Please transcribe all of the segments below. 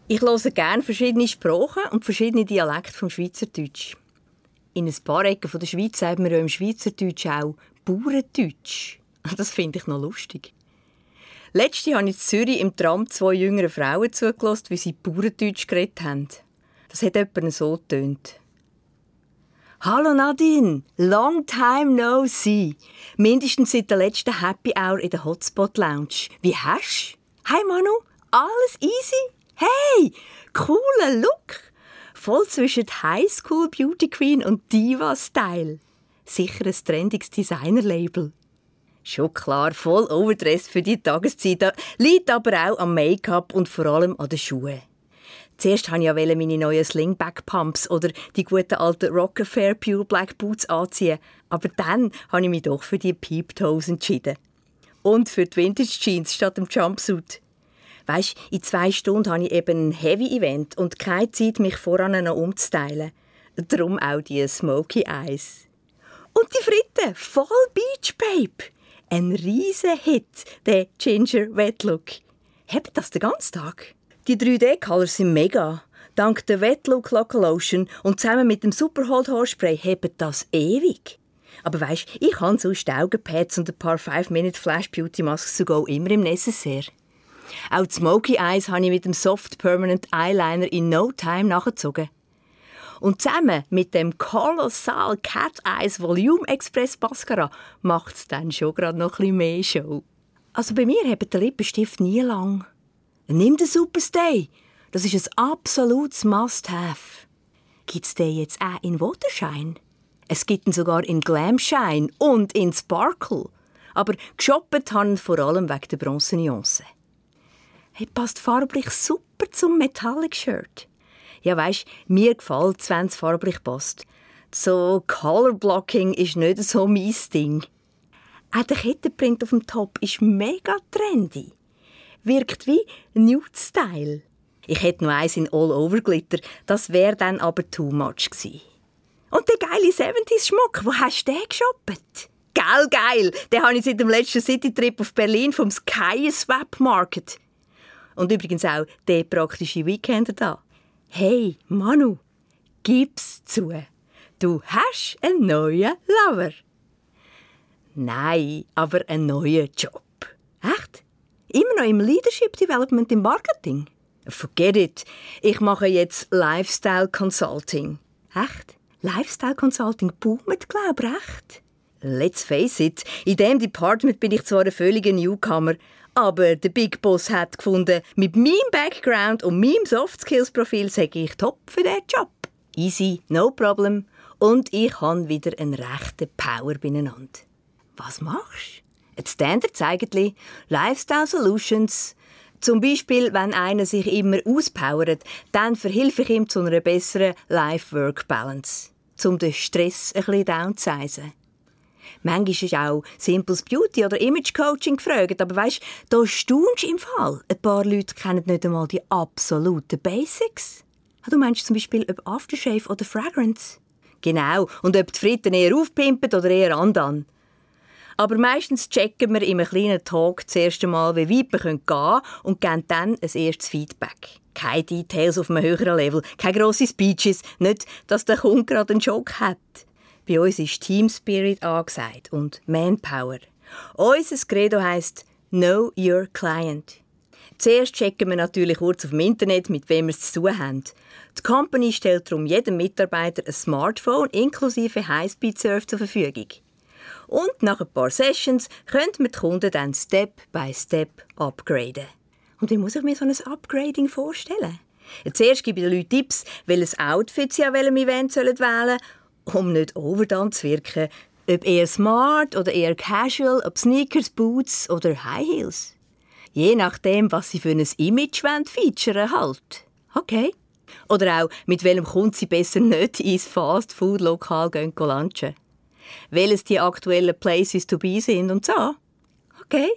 Ich höre gerne verschiedene Sprachen und verschiedene Dialekte vom Schweizerdeutsch. In ein paar Ecken der Schweiz sagt man ja im Schweizerdeutsch auch Bauerndeutsch. Das finde ich noch lustig. Letzte habe ich in Zürich im Tram 2 jüngeren Frauen zugelassen, wie sie Bauerndeutsch geredet haben. Das hat etwa so getönt. «Hallo Nadine, long time no see. Mindestens seit der letzten Happy Hour in der Hotspot Lounge. Wie hast du? Hey Manu, alles easy? Hey, cooler Look. Voll zwischen Highschool Beauty Queen und Diva Style. Sicher ein trendiges Designer-Label.» Schon klar, voll overdressed für die Tageszeit, liegt aber auch am Make-up und vor allem an den Schuhen. Zuerst wollte ich meine neuen Slingback-Pumps oder die guten alten Rockefeller Pure Black Boots anziehen, aber dann habe ich mich doch für die Peep Toes entschieden. Und für die Vintage Jeans statt dem Jumpsuit. Weisst, in 2 Stunden habe ich eben ein Heavy-Event und keine Zeit, mich voran noch umzustylen. Darum auch die Smoky Eyes. Und die Fritten, voll Beach Babe. Ein riesen Hit, der Ginger Wet Look. Habt das den ganzen Tag? Die 3D-Colors sind mega. Dank der Wet Look Lotion und zusammen mit dem Superhold Haarspray hebt das ewig. Aber weisst, ich habe sonst Augenpads und ein paar 5-Minute Flash Beauty Masks to go immer im Necessaire. Auch die Smoky Eyes habe ich mit dem Soft Permanent Eyeliner in no time nachgezogen. Und zusammen mit dem kolossal Cat Eyes Volume Express Mascara macht es dann schon gerade noch ein bisschen mehr Show. Also bei mir hebt der Lippenstift nie lang. Nimm den Superstay. Das ist ein absolutes Must-Have. Gibt es den jetzt auch in Watershine? Es gibt ihn sogar in Glamshine und in Sparkle. Aber geshoppt habe ich vor allem wegen der Bronzenuance. Hey, passt farblich super zum Metallic Shirt. Ja, weisst, mir gefällt es, wenn es farblich passt. So Color Blocking ist nicht so mein Ding. Auch der Kettenprint auf dem Top ist mega trendy. Wirkt wie Nude-Style. Ich hätte noch eins in All-Over-Glitter, das wäre dann aber too much gewesen. Und der geile 70s-Schmuck, wo hast du den geshoppt? Geil! Den habe ich seit dem letzten Citytrip auf Berlin vom Sky Swap Market. Und übrigens auch der praktische Weekender da. Hey, Manu, gib's zu. Du hast einen neuen Lover. Nein, aber einen neuen Job. Echt? Immer noch im Leadership Development im Marketing? Forget it. Ich mache jetzt Lifestyle Consulting. Echt? Lifestyle Consulting boomt, glaube ich, recht? Let's face it, in diesem Department bin ich zwar ein völliger Newcomer, aber der Big Boss hat gefunden, mit meinem Background und meinem Soft-Skills-Profil sage ich top für diesen Job. Easy, no problem. Und ich habe wieder einen rechten Power beieinander. Was machst du? Die Standards eigentlich. Lifestyle Solutions. Zum Beispiel, wenn einer sich immer auspowert, dann verhelfe ich ihm zu einer besseren Life-Work-Balance. Um den Stress ein bisschen downzusizen. Manchmal ist auch Simples Beauty oder Image Coaching gefragt, aber weisst, da staunst du im Fall. Ein paar Leute kennen nicht einmal die absoluten Basics. Du meinst zum Beispiel ob Aftershave oder Fragrance? Genau, und ob die Fritten eher aufpimpen oder eher andan. Aber meistens checken wir in einem kleinen Talk zuerst einmal, wie weit wir gehen können und geben dann ein erstes Feedback. Keine Details auf einem höheren Level, keine grossen Speeches, nicht, dass der Kunde gerade einen Schock hat. Bei uns ist Team Spirit angesagt und Manpower. Unser Credo heisst «Know your client». Zuerst checken wir natürlich kurz auf dem Internet, mit wem wir es zu tun haben. Die Company stellt darum jedem Mitarbeiter ein Smartphone inklusive Highspeed-Surf zur Verfügung. Und nach ein paar Sessions können wir die Kunden dann Step by Step upgraden. Und wie muss ich mir so ein Upgrading vorstellen? Zuerst gebe ich den Leuten Tipps, welches Outfit sie an welchem Event wählen sollen, um nicht overdone zu wirken. Ob eher smart oder eher casual, ob Sneakers, Boots oder High Heels. Je nachdem, was sie für ein Image featuren halt. Okay. Oder auch, mit welchem Kunden sie besser nicht ins Fast-Food-Lokal lunchen. Welches die aktuellen Places to be sind und so. Okay.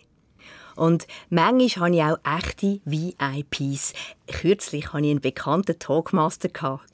Und manchmal habe ich auch echte VIPs. Kürzlich hatte ich einen bekannten Talkmaster.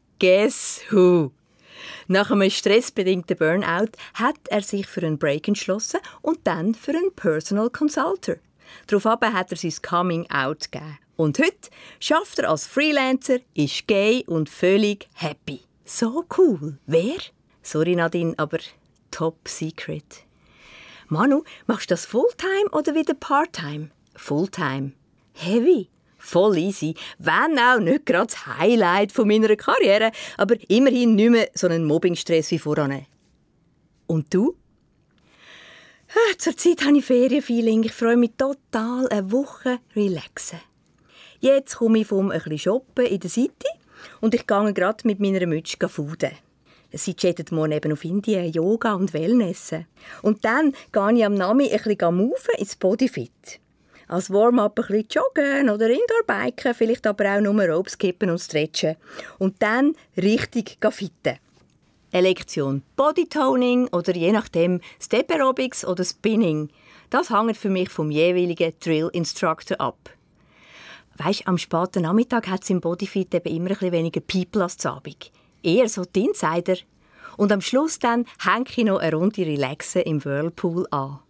Guess who? Nach einem stressbedingten Burnout hat er sich für einen Break entschlossen und dann für einen Personal Consultant. Daraufhin hat er sein Coming Out gegeben. Und heute schafft er als Freelancer, ist gay und völlig happy. So cool. Wer? Sorry Nadine, aber top secret. Manu, machst du das Fulltime oder wieder Parttime? Fulltime. Heavy. Voll easy. Wenn auch nicht gerade das Highlight von meiner Karriere, aber immerhin nicht mehr so einen Mobbingstress wie voran. Und du? Zurzeit habe ich Ferienfeeling. Ich freue mich total, eine Woche relaxen. Jetzt komme ich vom ein bisschen shoppen in der City und ich gehe gerade mit meiner Mütze fooden. Sie chattet morgen eben auf Indien, Yoga und Wellness. Und dann gehe ich am Nami ein bisschen moven ins Bodyfit. Als Warm-up ein bisschen joggen oder Indoor-biken, vielleicht aber auch nur Ropes kippen und stretchen. Und dann richtig fitten. Eine Lektion Bodytoning oder je nachdem Step Aerobics oder Spinning. Das hängt für mich vom jeweiligen Drill-Instructor ab. Weisst, am späten Nachmittag hat es im Bodyfit eben immer ein bisschen weniger People als zu Abend. Eher so die Insider. Und am Schluss dann hänge ich noch eine Runde Relaxen im Whirlpool an.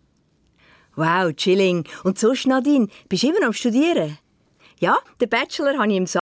Wow, chilling. Und sonst, Nadine, bist du immer noch am Studieren? Ja, den Bachelor habe ich im